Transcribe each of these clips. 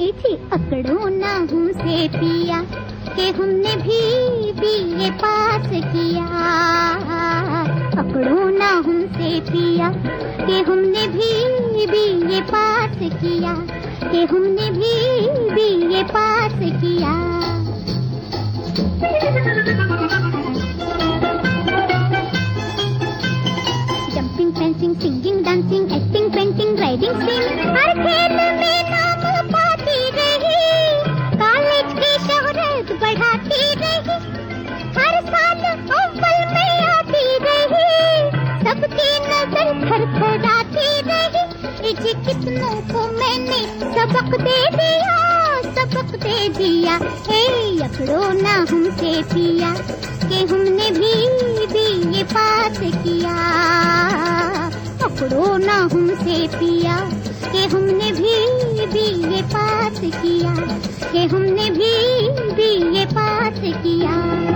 थी अकड़ो ना हमसे पिया कि हमने भी ये पास किया। अकड़ो ना हमसे पिया कि हमने भी ये पास किया, कि हमने भी ये पास किया। Jumping, fencing, singing, dancing, acting, painting, riding, swimming, हर खेल में नाम पाती रही। कॉलेज की शोहरत बढ़ाती रही, हर साल अव्वल में आती रही। सबकी नजर थरथराती रही। इजी कितनों को मैंने सबक दे दिया, सबक दे दिया। हे अकड़ो ना हमसे पिया कि हमने भी ये पास किया। अकड़ो ना हमसे पिया कि हमने भी ये पास किया, कि हमने भी ये पास किया।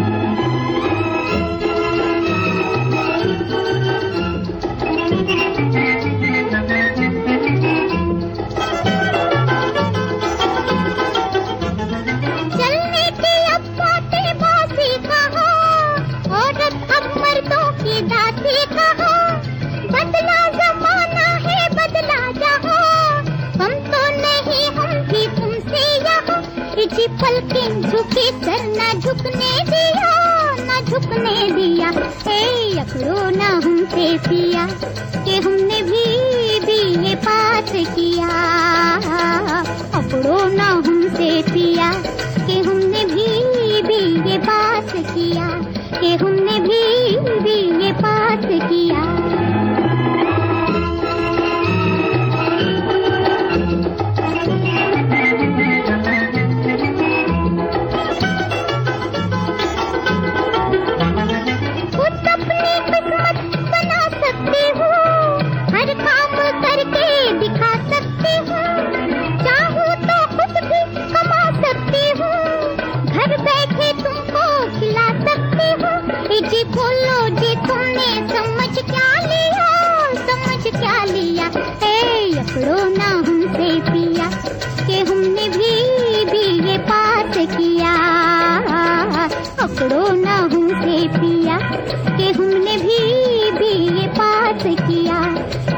चलने की अब बातें बासी कहा, औरत अब मर्दों की दासी कहा। बदला जमाना है, बदला जहां, हम तो नहीं हम भी तुमसे यहाँ। इसी पलकें झुके सर ना झुकने दिया, ना झुकने दिया। हे अकड़ो ना हमसे पिया कि हमने भी ये पास किया। अकड़ो ना हमसे पिया कि हमने भी ये पास किया, कि हमने भी ये पास किया। जी बोलो जी तुमने समझ क्या लिया, समझ क्या लिया। हे अकड़ो ना हमसे पिया कि हमने भी ये पास किया। अकड़ो ना हमसे पिया कि हमने भी ये पास किया,